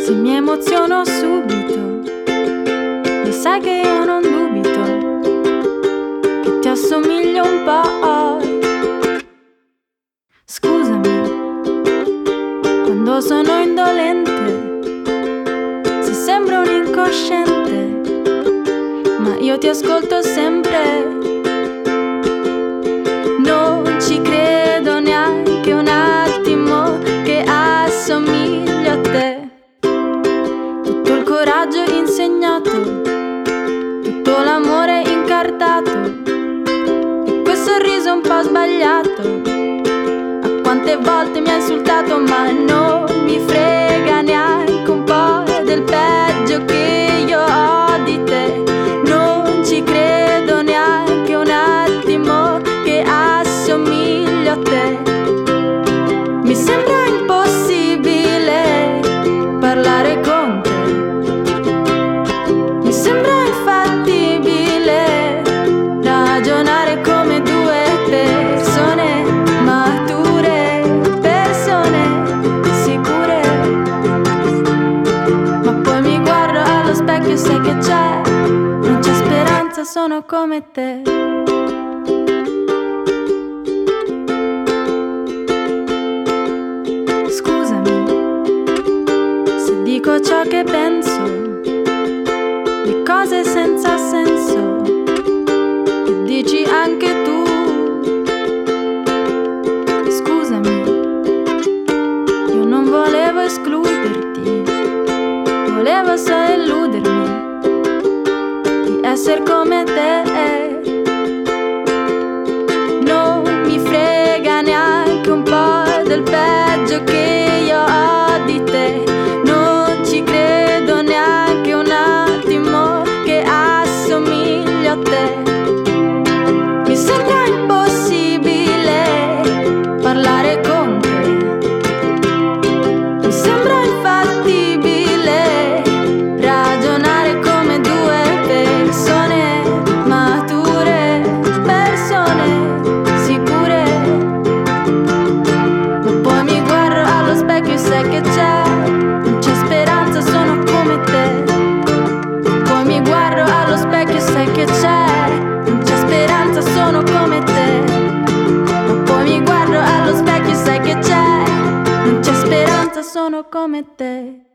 Se mi emoziono subito, lo sai che io non dubito che ti assomiglio un po'. Scusami quando sono indolente, se sembro un incosciente, ma io ti ascolto sempre. Non ci credo neanche un attimo che assomiglio a te. Tutto il coraggio insegnato, tutto l'amore incartato, e quel sorriso un po' sbagliato. A quante volte mi hai insultato, ma non mi frega neanche un po' del peggio che io ho di te. Non ci credo neanche un attimo che assomiglio a te. Mi sembra impossibile parlare con te. Mi sembra infattibile ragionare come due persone mature, persone sicure. Ma poi mi guardo allo specchio e sai che c'è, non c'è speranza, sono come te. Scusami se dico ciò che penso, le cose senza senso che dici anche tu. Scusami, io non volevo escluderti, volevo solo illudermi di essere come te. Non mi frega neanche un po' del peggio che io ho di te. Non ci credo neanche un attimo che assomiglio a te. Mi sembra impossibile parlare con te. Mi sembra infattibile ragionare come due persone mature, persone sicure. Ma poi mi guardo allo specchio e sai che c'è, non c'è speranza, sono come te. Poi mi guardo allo specchio e sai che c'è, non c'è speranza, sono come te. Ma poi mi guardo allo specchio e sai che c'è, non c'è speranza, sono come te.